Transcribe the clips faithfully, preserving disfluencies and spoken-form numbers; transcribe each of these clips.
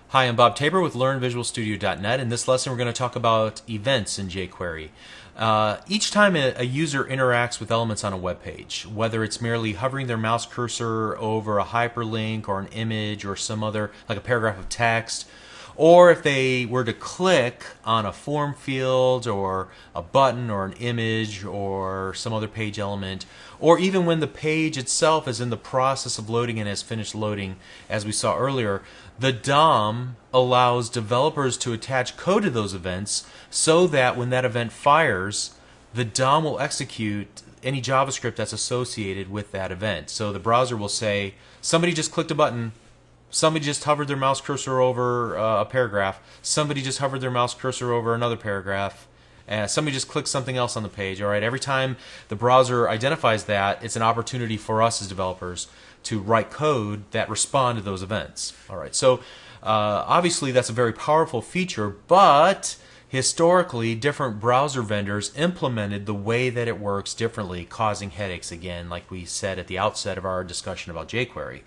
Hi, I'm Bob Tabor with Learn Visual Studio dot net. In this lesson, we're going to talk about events in jQuery. Uh, each time a, a user interacts with elements on a web page, whether it's merely hovering their mouse cursor over a hyperlink or an image or some other, like a paragraph of text, or if they were to click on a form field or a button or an image or some other page element, or even when the page itself is in the process of loading and has finished loading, as we saw earlier, the D O M allows developers to attach code to those events so that when that event fires, the D O M will execute any JavaScript that's associated with that event. So the browser will say, somebody just clicked a button, somebody just hovered their mouse cursor over uh, a paragraph, somebody just hovered their mouse cursor over another paragraph, and somebody just clicked something else on the page. All right, every time the browser identifies that, it's an opportunity for us as developers to write code that respond to those events. All right, so uh, obviously that's a very powerful feature, but historically different browser vendors implemented the way that it works differently, causing headaches again, like we said at the outset of our discussion about jQuery.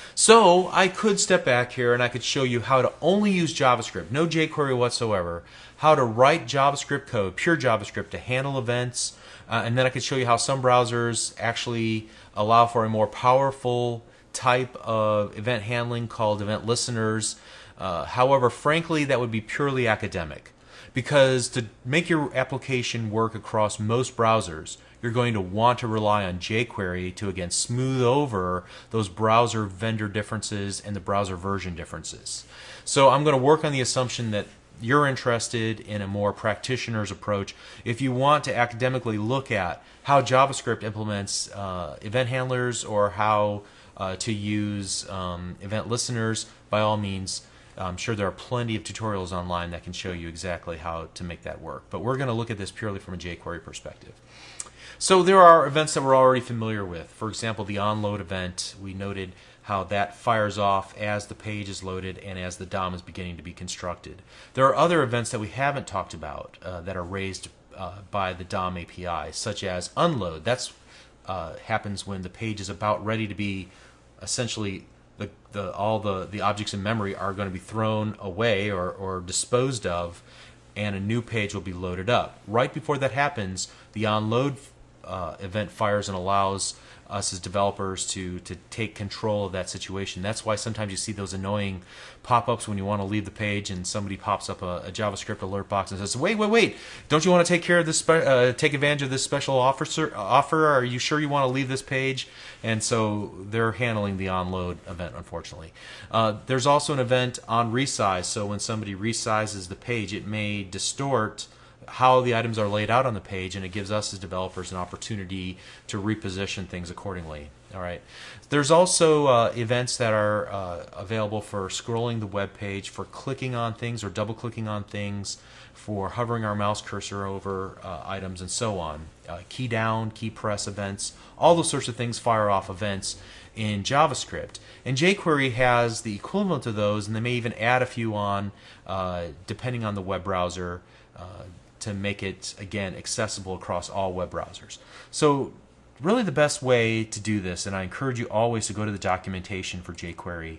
So I could step back here and I could show you how to only use JavaScript, no jQuery whatsoever, how to write JavaScript code, pure JavaScript, to handle events, uh, and then I could show you how some browsers actually allow for a more powerful type of event handling called event listeners. Uh, however, frankly, that would be purely academic, because to make your application work across most browsers, you're going to want to rely on jQuery to, again, smooth over those browser vendor differences and the browser version differences. So I'm going to work on the assumption that you're interested in a more practitioner's approach. If you want to academically look at how JavaScript implements uh, event handlers or how uh, to use um, event listeners, by all means, I'm sure there are plenty of tutorials online that can show you exactly how to make that work. But we're going to look at this purely from a jQuery perspective. So there are events that we're already familiar with. For example, the onload event, we noted how that fires off as the page is loaded and as the D O M is beginning to be constructed. There are other events that we haven't talked about uh, that are raised uh, by the D O M A P I, such as unload. That's uh, happens when the page is about ready to be essentially the, the all the, the objects in memory are going to be thrown away or, or disposed of, and a new page will be loaded up. Right before that happens, the onload Uh, event fires and allows us as developers to to take control of that situation. That's why sometimes you see those annoying pop-ups when you want to leave the page and somebody pops up a, a JavaScript alert box and says, "Wait, wait, wait! Don't you want to take care of this? Spe uh, take advantage of this special offer? Sir, offer? Are you sure you want to leave this page?" And so they're handling the onload event, unfortunately. Uh, there's also an event on resize. So when somebody resizes the page, it may distort how the items are laid out on the page, and it gives us as developers an opportunity to reposition things accordingly. All right. There's also uh, events that are uh, available for scrolling the web page, for clicking on things or double clicking on things, for hovering our mouse cursor over uh, items, and so on. Uh, key down, key press events, all those sorts of things fire off events in JavaScript. And jQuery has the equivalent of those, and they may even add a few on uh, depending on the web browser, uh, to make it, again, accessible across all web browsers. So really the best way to do this, and I encourage you always to go to the documentation for jQuery,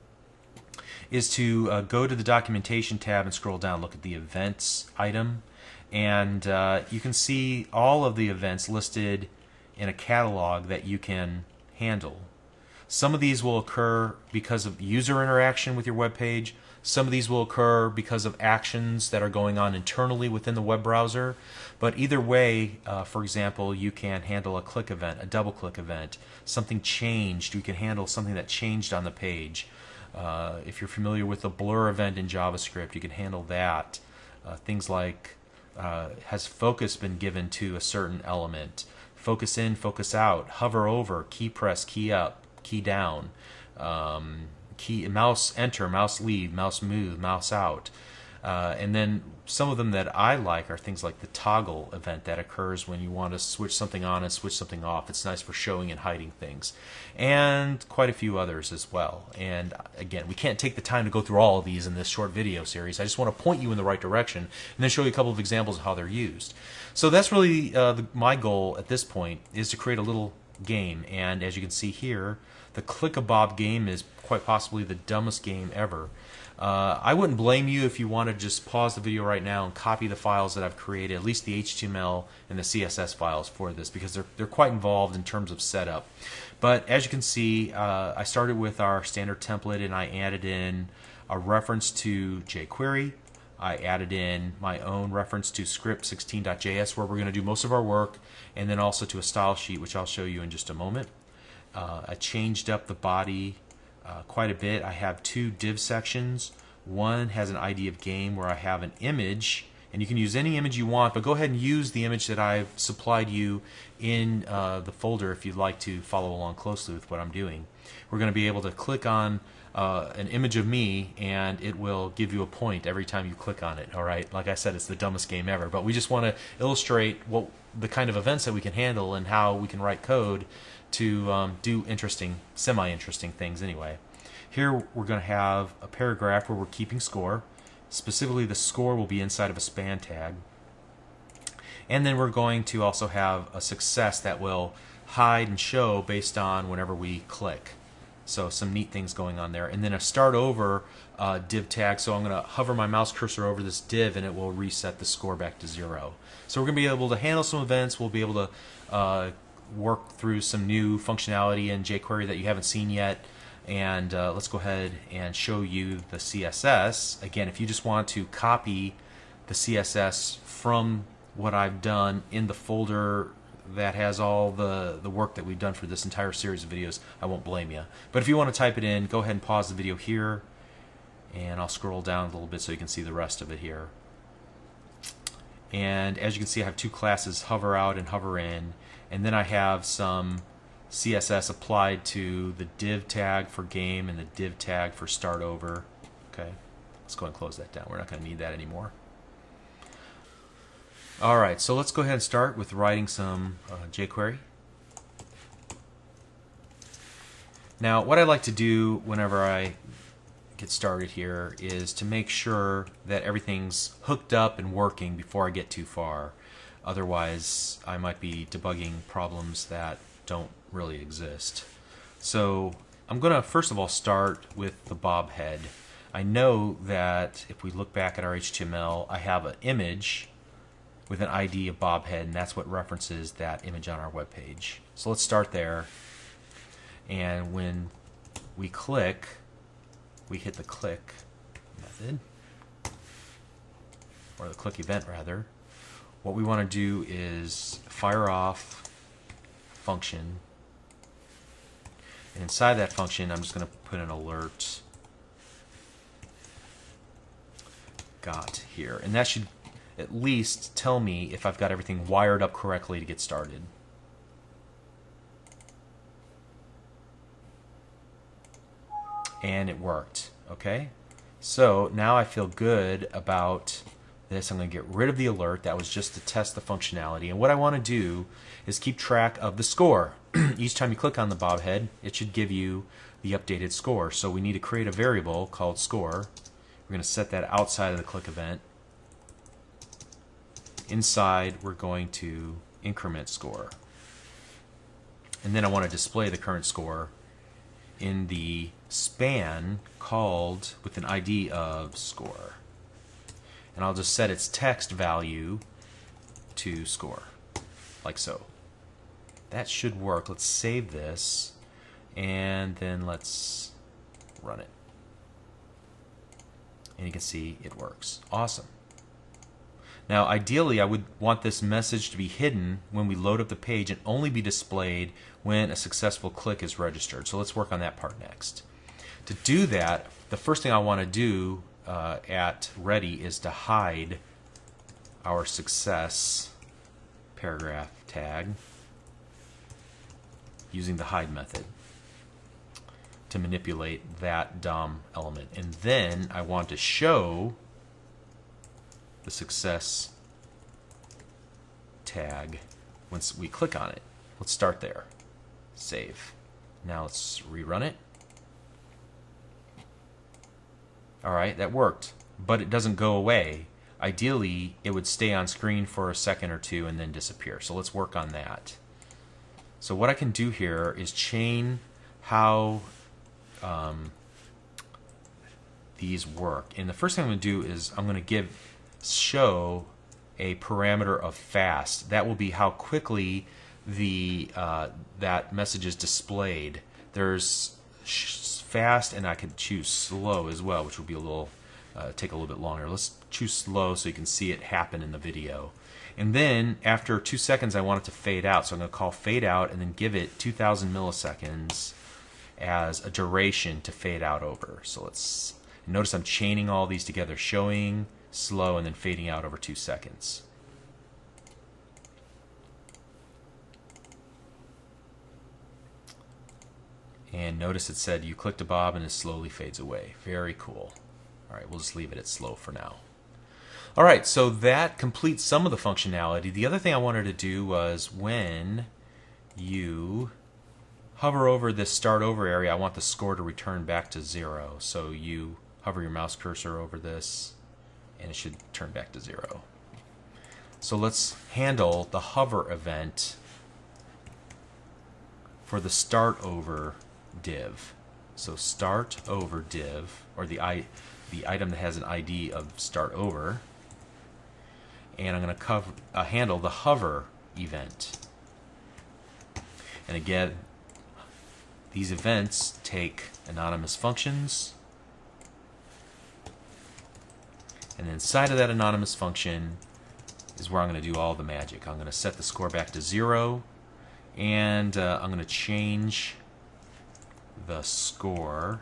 is to uh, go to the documentation tab and scroll down, look at the events item, and uh, you can see all of the events listed in a catalog that you can handle. Some of these will occur because of user interaction with your web page. Some of these will occur because of actions that are going on internally within the web browser. But either way, uh, for example, you can handle a click event, a double click event, something changed. You can handle something that changed on the page. Uh, if you're familiar with the blur event in JavaScript, you can handle that. Uh, things like, uh, has focus been given to a certain element? Focus in, focus out, hover over, key press, key up, key down, um, key mouse enter, mouse leave, mouse move, mouse out. Uh, and then some of them that I like are things like the toggle event that occurs when you want to switch something on and switch something off. It's nice for showing and hiding things. And quite a few others as well. And again, we can't take the time to go through all of these in this short video series. I just want to point you in the right direction and then show you a couple of examples of how they're used. So that's really uh, the, my goal at this point, is to create a little game. And as you can see here, the Click-a-Bob game is quite possibly the dumbest game ever. Uh, I wouldn't blame you if you want to just pause the video right now and copy the files that I've created, at least the H T M L and the C S S files for this, because they're, they're quite involved in terms of setup. But as you can see, uh, I started with our standard template and I added in a reference to jQuery. I added in my own reference to script sixteen dot J S where we're going to do most of our work, and then also to a style sheet, which I'll show you in just a moment. Uh, I changed up the body Uh, quite a bit. I have two div sections. One has an I D of game where I have an image, and you can use any image you want, but go ahead and use the image that I've supplied you in uh, the folder if you'd like to follow along closely with what I'm doing. We're going to be able to click on uh, an image of me, and it will give you a point every time you click on it. All right, like I said, it's the dumbest game ever, but we just want to illustrate what the kind of events that we can handle and how we can write code to um, do interesting, semi-interesting things anyway. Here we're going to have a paragraph where we're keeping score. Specifically, the score will be inside of a span tag. And then we're going to also have a success that will hide and show based on whenever we click. So some neat things going on there. And then a start over uh, div tag. So I'm going to hover my mouse cursor over this div and it will reset the score back to zero. So we're going to be able to handle some events. We'll be able to uh, work through some new functionality in jQuery that you haven't seen yet. And uh, let's go ahead and show you the C S S. Again, if you just want to copy the C S S from what I've done in the folder that has all the, the work that we've done for this entire series of videos, I won't blame you. But if you want to type it in, go ahead and pause the video here, and I'll scroll down a little bit so you can see the rest of it here. And as you can see, I have two classes, hover out and hover in, and then I have some C S S applied to the div tag for game and the div tag for start over. Okay, let's go ahead and close that down. We're not going to need that anymore. Alright, so let's go ahead and start with writing some uh, jQuery. Now, what I like to do whenever I get started here is to make sure that everything's hooked up and working before I get too far. Otherwise, I might be debugging problems that don't really exist. So I'm going to first of all start with the bob head. I know that if we look back at our H T M L, I have an image with an I D of bob head, and that's what references that image on our web page. So let's start there. And when we click, we hit the click method, or the click event rather. What we want to do is fire off function, and inside that function I'm just going to put an alert got here, and that should at least tell me if I've got everything wired up correctly to get started. And it worked. Okay, so now I feel good about this. I'm going to get rid of the alert. That was just to test the functionality. And what I want to do is keep track of the score. Each time you click on the bob head, it should give you the updated score. So we need to create a variable called score. We're going to set that outside of the click event. Inside, we're going to increment score. And then I want to display the current score in the span called with an I D of score. And I'll just set its text value to score, like so. That should work. Let's save this, and then let's run it. And you can see it works. Awesome. Now, ideally, I would want this message to be hidden when we load up the page and only be displayed when a successful click is registered. So let's work on that part next. To do that, the first thing I want to do uh, at ready is to hide our success paragraph tag using the hide method to manipulate that D O M element. And then I want to show the success tag once we click on it. Let's start there. Save. Now let's rerun it. Alright, that worked, but it doesn't go away. Ideally, it would stay on screen for a second or two and then disappear. So let's work on that. So what I can do here is chain how um, these work. And the first thing I'm going to do is I'm going to give show a parameter of fast. That will be how quickly the uh, that message is displayed. There's fast, and I could choose slow as well, which will be a little uh, take a little bit longer. Let's choose slow so you can see it happen in the video. And then after two seconds, I want it to fade out. So I'm going to call fade out and then give it two thousand milliseconds as a duration to fade out over. So let's notice I'm chaining all these together, showing, slow, and then fading out over two seconds. And notice it said you click to Bob and it slowly fades away. Very cool. All right, we'll just leave it at slow for now. All right, so that completes some of the functionality. The other thing I wanted to do was when you hover over this start over area, I want the score to return back to zero. So you hover your mouse cursor over this and it should turn back to zero. So let's handle the hover event for the start over div. So start over div, or the i the item that has an I D of start over, and I'm going to cover uh, handle the hover event. And again, these events take anonymous functions, and inside of that anonymous function is where I'm going to do all the magic. I'm going to set the score back to zero, and uh, I'm going to change the score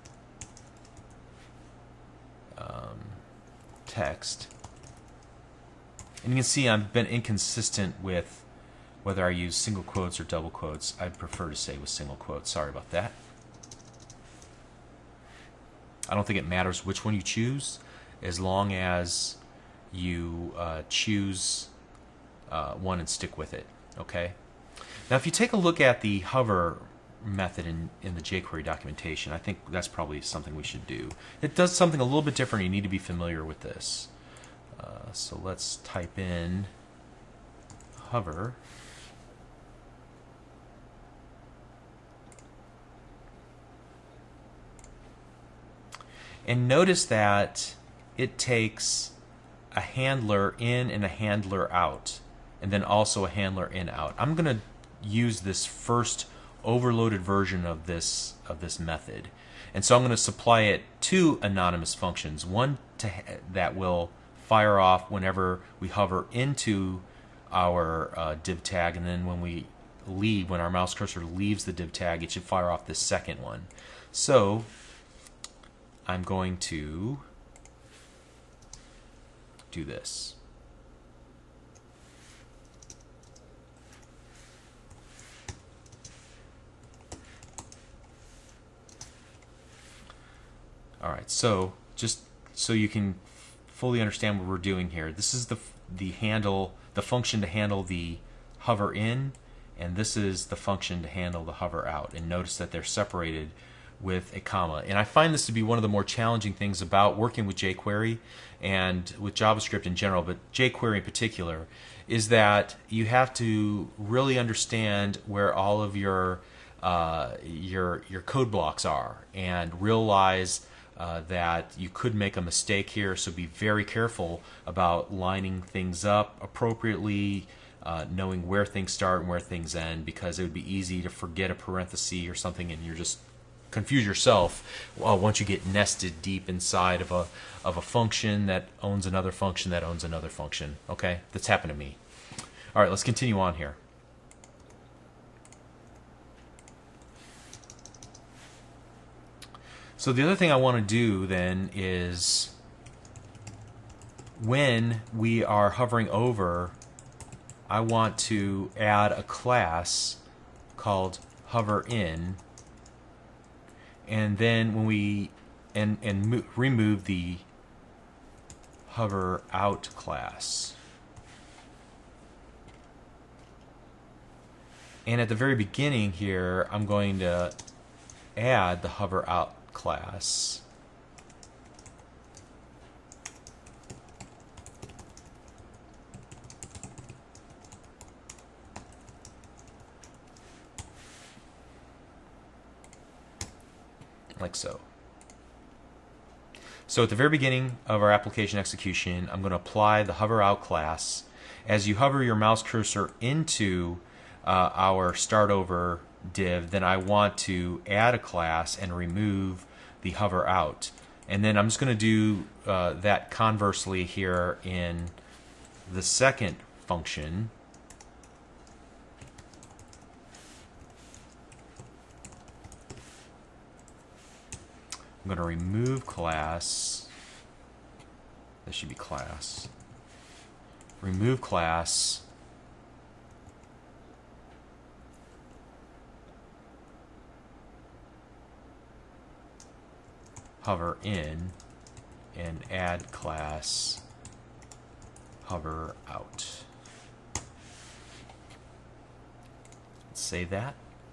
um, text. And you can see I've been inconsistent with whether I use single quotes or double quotes. I'd prefer to say with single quotes. Sorry about that. I don't think it matters which one you choose, as long as you uh, choose uh, one and stick with it. Okay. Now, if you take a look at the hover method in, in the jQuery documentation, I think that's probably something we should do. It does something a little bit different. You need to be familiar with this. Uh, so let's type in hover. And notice that it takes a handler in and a handler out, and then also a handler in out. I'm going to use this first overloaded version of this of this method, and so I'm going to supply it two anonymous functions. One to, that will fire off whenever we hover into our uh, div tag, and then when we leave, when our mouse cursor leaves the div tag, it should fire off this second one. So I'm going to do this. All right, so just so you can fully understand what we're doing here, this is the the handle, the function to handle the hover in, and this is the function to handle the hover out. And notice that they're separated with a comma. And I find this to be one of the more challenging things about working with jQuery and with JavaScript in general, but jQuery in particular, is that you have to really understand where all of your uh, your your code blocks are, and realize uh, that you could make a mistake here. So be very careful about lining things up appropriately, uh, knowing where things start and where things end, because it would be easy to forget a parenthesis or something, and you're just confuse yourself well, once you get nested deep inside of a of a function that owns another function that owns another function. Okay, that's happened to me. All right, let's continue on here. So the other thing I want to do then is, when we are hovering over, I want to add a class called hover in, and then when we and and mo remove the hover out class. And at the very beginning here, I'm going to add the hover out class. Like so. So at the very beginning of our application execution, I'm going to apply the hover out class. As you hover your mouse cursor into uh, our start over div, then I want to add a class and remove the hover out. And then I'm just going to do uh, that conversely here in the second function. I'm going to remove class. This should be class. Remove class. Hover in and add class hover out. Let's save that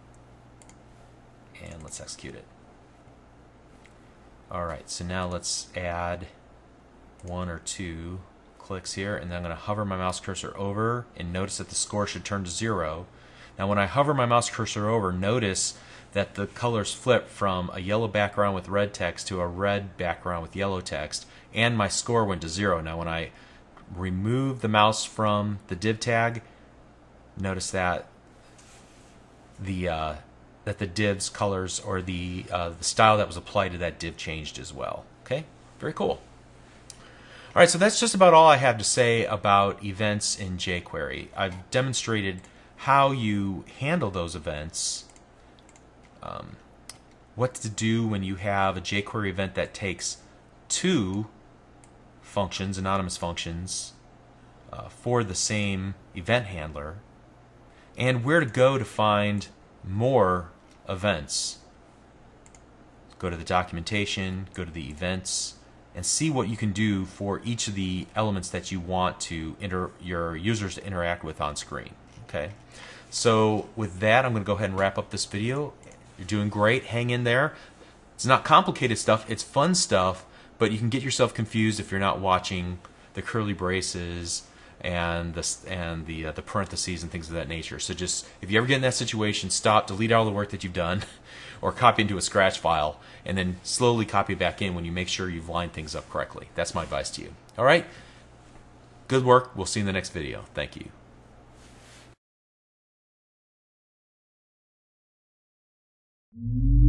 and let's execute it. Alright, so now let's add one or two clicks here, and then I'm going to hover my mouse cursor over and notice that the score should turn to zero. Now when I hover my mouse cursor over, notice that the colors flip from a yellow background with red text to a red background with yellow text, and my score went to zero. Now when I remove the mouse from the div tag, notice that the uh, that the div's colors, or the uh, the style that was applied to that div, changed as well. Okay, very cool. All right, so that's just about all I have to say about events in jQuery. I've demonstrated how you handle those events, um, what to do when you have a jQuery event that takes two functions, anonymous functions, uh, for the same event handler, and where to go to find more events. Go to the documentation, go to the events, and see what you can do for each of the elements that you want to inter your users to interact with on screen. Okay, so with that, I'm going to go ahead and wrap up this video. You're doing great. Hang in there. It's not complicated stuff. It's fun stuff, but you can get yourself confused if you're not watching the curly braces and the and the uh, the parentheses and things of that nature. So just, if you ever get in that situation, stop, delete all the work that you've done, or copy into a Scratch file, and then slowly copy it back in when you make sure you've lined things up correctly. That's my advice to you. All right? Good work. We'll see you in the next video. Thank you.